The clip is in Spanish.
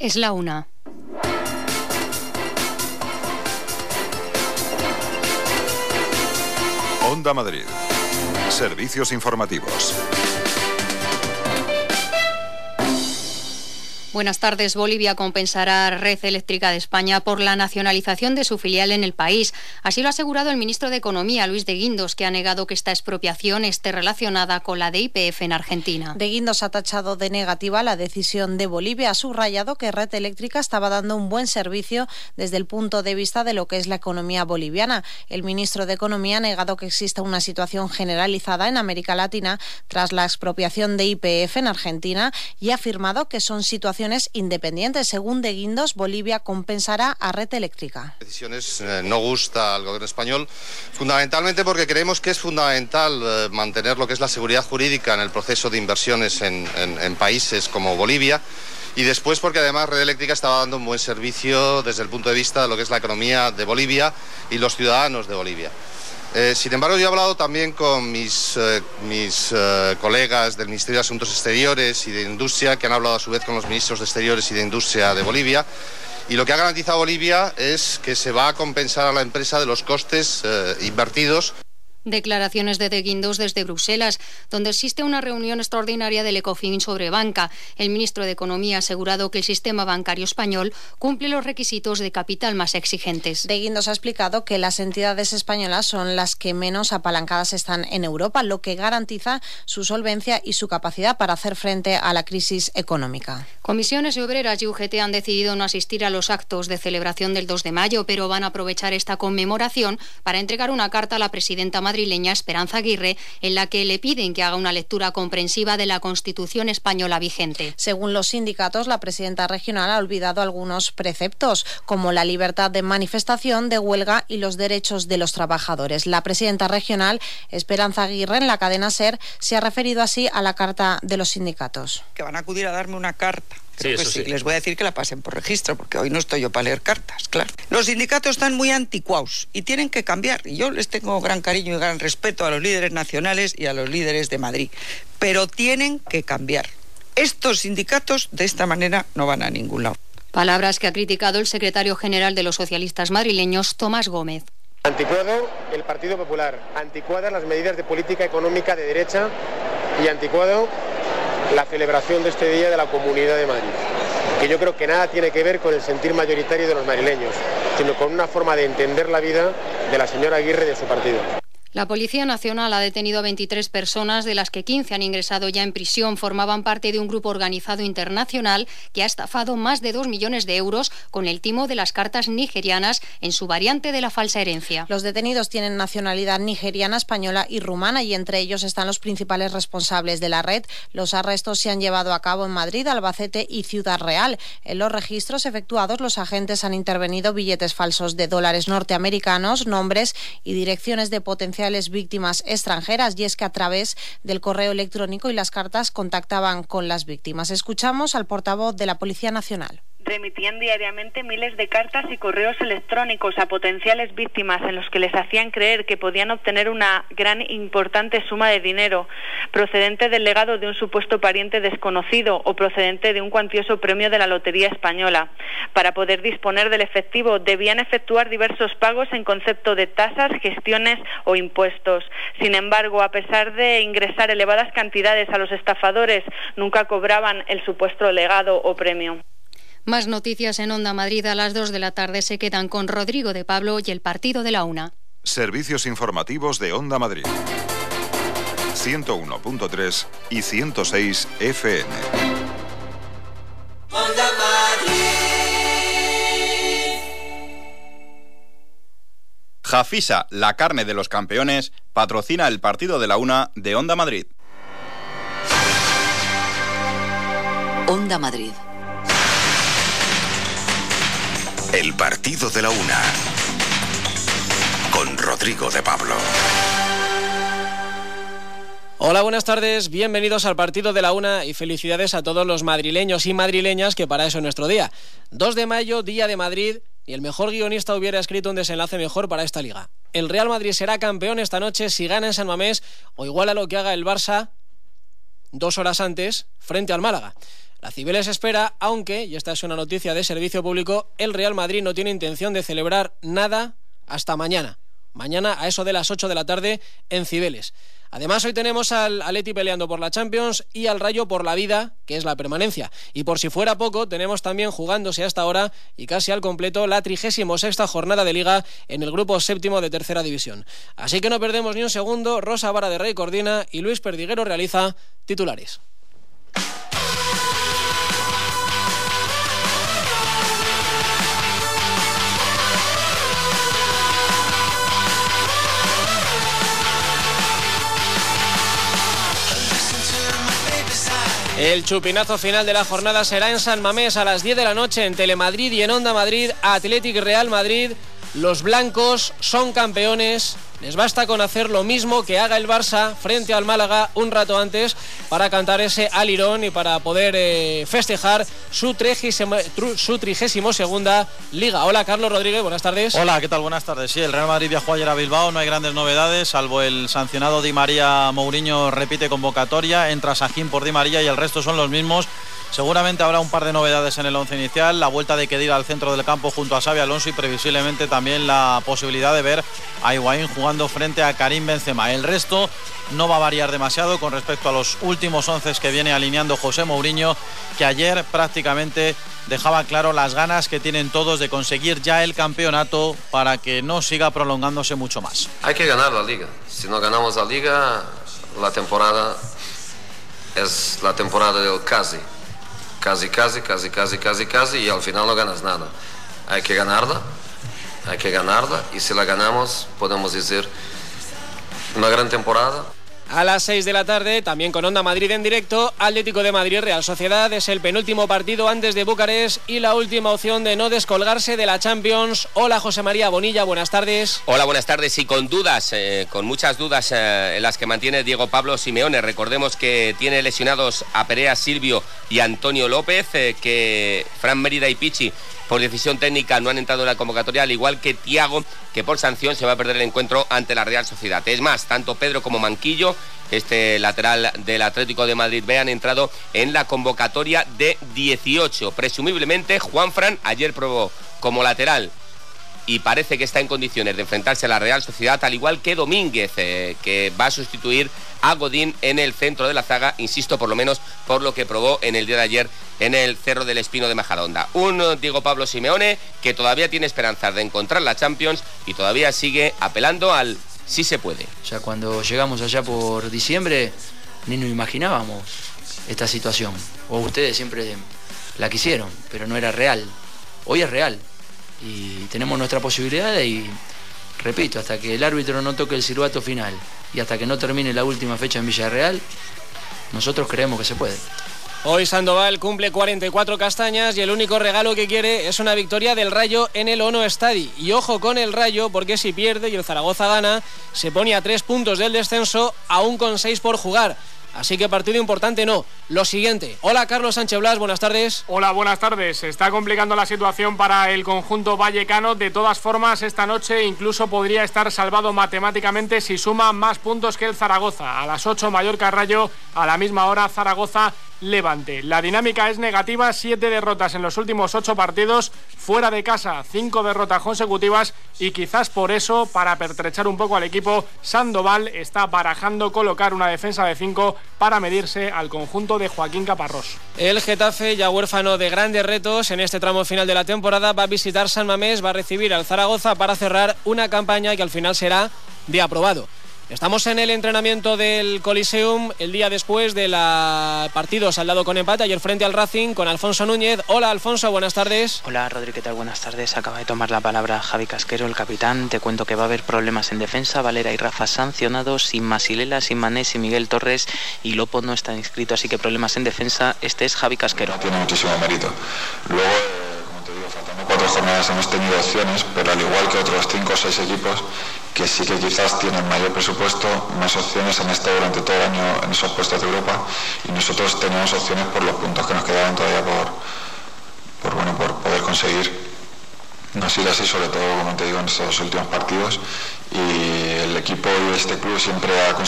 Es la 1. Onda Madrid. Servicios informativos. Buenas tardes. Bolivia compensará a Red Eléctrica de España por la nacionalización de su filial en el país. Así lo ha asegurado el ministro de Economía, Luis de Guindos, que ha negado que esta expropiación esté relacionada con la de YPF en Argentina. De Guindos ha tachado de negativa la decisión de Bolivia. Ha subrayado que Red Eléctrica estaba dando un buen servicio desde el punto de vista de lo que es la economía boliviana. El ministro de Economía ha negado que exista una situación generalizada en América Latina tras la expropiación de YPF en Argentina y ha afirmado que son situaciones independientes. Según De Guindos, Bolivia compensará a Red Eléctrica. Decisiones no gusta al gobierno español, fundamentalmente porque creemos que es fundamental mantener lo que es la seguridad jurídica en el proceso de inversiones en países como Bolivia. Y después porque además Red Eléctrica estaba dando un buen servicio desde el punto de vista de lo que es la economía de Bolivia y los ciudadanos de Bolivia. Sin embargo, yo he hablado también con mis colegas del Ministerio de Asuntos Exteriores y de Industria, que han hablado a su vez con los ministros de Exteriores y de Industria de Bolivia. Y lo que ha garantizado Bolivia es que se va a compensar a la empresa de los costes invertidos. Declaraciones de Guindos desde Bruselas, donde existe una reunión extraordinaria del Ecofin sobre banca. El ministro de Economía ha asegurado que el sistema bancario español cumple los requisitos de capital más exigentes. De Guindos ha explicado que las entidades españolas son las que menos apalancadas están en Europa, lo que garantiza su solvencia y su capacidad para hacer frente a la crisis económica. Comisiones Obreras y UGT han decidido no asistir a los actos de celebración del 2 de mayo, pero van a aprovechar esta conmemoración para entregar una carta a la presidenta madrileña Esperanza Aguirre, en la que le piden que haga una lectura comprensiva de la Constitución española vigente. Según los sindicatos, la presidenta regional ha olvidado algunos preceptos, como la libertad de manifestación, de huelga y los derechos de los trabajadores. La presidenta regional, Esperanza Aguirre, en la cadena SER, se ha referido así a la carta de los sindicatos. Que van a acudir a darme una carta. Creo sí, que sí. Les voy a decir que la pasen por registro, porque hoy no estoy yo para leer cartas, claro. Los sindicatos están muy anticuados y tienen que cambiar. Y yo les tengo gran cariño y gran respeto a los líderes nacionales y a los líderes de Madrid. Pero tienen que cambiar. Estos sindicatos de esta manera no van a ningún lado. Palabras que ha criticado el secretario general de los socialistas madrileños, Tomás Gómez. Anticuado el Partido Popular, anticuadas las medidas de política económica de derecha y anticuado la celebración de este día de la Comunidad de Madrid, que yo creo que nada tiene que ver con el sentir mayoritario de los madrileños, sino con una forma de entender la vida de la señora Aguirre y de su partido. La Policía Nacional ha detenido a 23 personas, de las que 15 han ingresado ya en prisión. Formaban parte de un grupo organizado internacional que ha estafado más de 2 millones de euros con el timo de las cartas nigerianas en su variante de la falsa herencia. Los detenidos tienen nacionalidad nigeriana, española y rumana, y entre ellos están los principales responsables de la red. Los arrestos se han llevado a cabo en Madrid, Albacete y Ciudad Real. En los registros efectuados, los agentes han intervenido billetes falsos de dólares norteamericanos, nombres y direcciones de potenciales víctimas extranjeras, y es que a través del correo electrónico y las cartas contactaban con las víctimas. Escuchamos al portavoz de la Policía Nacional. Remitían diariamente miles de cartas y correos electrónicos a potenciales víctimas en los que les hacían creer que podían obtener una gran e importante suma de dinero procedente del legado de un supuesto pariente desconocido o procedente de un cuantioso premio de la Lotería Española. Para poder disponer del efectivo debían efectuar diversos pagos en concepto de tasas, gestiones o impuestos. Sin embargo, a pesar de ingresar elevadas cantidades a los estafadores, nunca cobraban el supuesto legado o premio. Más noticias en Onda Madrid. A las 2 de la tarde se quedan con Rodrigo de Pablo y el partido de la 1. Servicios informativos de Onda Madrid. 101.3 y 106 FM. Onda Madrid. Jafisa, la carne de los campeones, patrocina el partido de la 1 de Onda Madrid. Onda Madrid. El partido de la 1 con Rodrigo de Pablo. Hola, buenas tardes, bienvenidos al partido de la 1 y felicidades a todos los madrileños y madrileñas, que para eso es nuestro día. 2 de mayo, Día de Madrid, y el mejor guionista hubiera escrito un desenlace mejor para esta liga. El Real Madrid será campeón esta noche si gana en San Mamés o igual a lo que haga el Barça 2 horas antes frente al Málaga. La Cibeles espera, aunque, y esta es una noticia de servicio público, el Real Madrid no tiene intención de celebrar nada hasta mañana. Mañana a eso de las 8 de la tarde en Cibeles. Además, hoy tenemos al Atleti peleando por la Champions y al Rayo por la vida, que es la permanencia. Y por si fuera poco, tenemos también jugándose hasta ahora y casi al completo la 36ª jornada de Liga en el grupo séptimo de Tercera División. Así que no perdemos ni un segundo. Rosa Vara de Rey coordina y Luis Perdiguero realiza titulares. El chupinazo final de la jornada será en San Mamés a las 10 de la noche en Telemadrid y en Onda Madrid. Athletic Real Madrid. Los blancos son campeones. Les basta con hacer lo mismo que haga el Barça frente al Málaga un rato antes para cantar ese alirón y para poder festejar su 32ª Liga. Hola, Carlos Rodríguez, buenas tardes. Hola, ¿qué tal? Buenas tardes. Sí, el Real Madrid viajó ayer a Bilbao, no hay grandes novedades, salvo el sancionado Di María. Mourinho repite convocatoria, entra Sajín por Di María y el resto son los mismos. Seguramente habrá un par de novedades en el once inicial, la vuelta de Khedira al centro del campo junto a Xabi Alonso y previsiblemente también la posibilidad de ver a Higuaín jugando frente a Karim Benzema. El resto no va a variar demasiado con respecto a los últimos 11 que viene alineando José Mourinho, que ayer prácticamente dejaba claro las ganas que tienen todos de conseguir ya el campeonato para que no siga prolongándose mucho más. Hay que ganar la Liga. Si no ganamos la Liga, la temporada es la temporada del casi. Casi, y al final no ganas nada. Hay que ganarla, y si la ganamos podemos decir una gran temporada. A las 6 de la tarde, también con Onda Madrid en directo, Atlético de Madrid Real Sociedad. Es el penúltimo partido antes de Bucarest y la última opción de no descolgarse de la Champions. Hola, José María Bonilla, buenas tardes. Hola, buenas tardes. Y con dudas, con muchas dudas en las que mantiene Diego Pablo Simeone. Recordemos que tiene lesionados a Perea Silvio y Antonio López, que Fran Mérida y Pichi por decisión técnica no han entrado en la convocatoria, al igual que Thiago, que por sanción se va a perder el encuentro ante la Real Sociedad. Es más, tanto Pedro como Manquillo, este lateral del Atlético de Madrid B, han entrado en la convocatoria de 18. Presumiblemente Juanfran ayer probó como lateral y parece que está en condiciones de enfrentarse a la Real Sociedad, al igual que Domínguez, que va a sustituir a Godín en el centro de la zaga, insisto, por lo menos por lo que probó en el día de ayer en el Cerro del Espino de Majadahonda. Un Diego Pablo Simeone que todavía tiene esperanzas de encontrar la Champions y todavía sigue apelando al sí se puede. Ya cuando llegamos allá por diciembre ni nos imaginábamos esta situación, o ustedes siempre la quisieron, pero no era real. Hoy es real y tenemos nuestra posibilidad y repito, hasta que el árbitro no toque el silbato final y hasta que no termine la última fecha en Villarreal, nosotros creemos que se puede. Hoy Sandoval cumple 44 castañas y el único regalo que quiere es una victoria del Rayo en el Ono Estadi. Y ojo con el Rayo, porque si pierde y el Zaragoza gana, se pone a 3 puntos del descenso, aún con 6 por jugar. Así que partido importante no. Lo siguiente. Hola, Carlos Sánchez Blas, buenas tardes. Hola, buenas tardes. Se está complicando la situación para el conjunto vallecano. De todas formas, esta noche incluso podría estar salvado matemáticamente si suma más puntos que el Zaragoza. A las 8 Mallorca Rayo, a la misma hora Zaragoza Levante. La dinámica es negativa, 7 derrotas en los últimos 8 partidos, fuera de casa 5 derrotas consecutivas y quizás por eso, para pertrechar un poco al equipo, Sandoval está barajando colocar una defensa de 5 para medirse al conjunto de Joaquín Caparrós. El Getafe, ya huérfano de grandes retos en este tramo final de la temporada, va a visitar San Mamés, va a recibir al Zaragoza para cerrar una campaña que al final será de aprobado. Estamos en el entrenamiento del Coliseum el día después del partido saldado con empate ayer frente al Racing con Alfonso Núñez. Hola, Alfonso, buenas tardes. Hola, Rodri, ¿qué tal? Buenas tardes. Acaba de tomar la palabra Javi Casquero, el capitán. Te cuento que va a haber problemas en defensa. Valera y Rafa sancionados, sin Masilela, sin Mané, sin Miguel Torres y Lopo no está inscrito, así que problemas en defensa. Este es Javi Casquero. Tiene muchísimo mérito. Luego, como te digo, faltando 4 jornadas hemos tenido opciones, pero al igual que otros 5 o 6 equipos que sí que quizás tienen mayor presupuesto, más opciones, han estado durante todo el año en esos puestos de Europa y nosotros teníamos opciones por los puntos que nos quedaban todavía por poder conseguir. No ha sido así, sobre todo, como te digo, en estos últimos partidos, y el equipo y este club siempre ha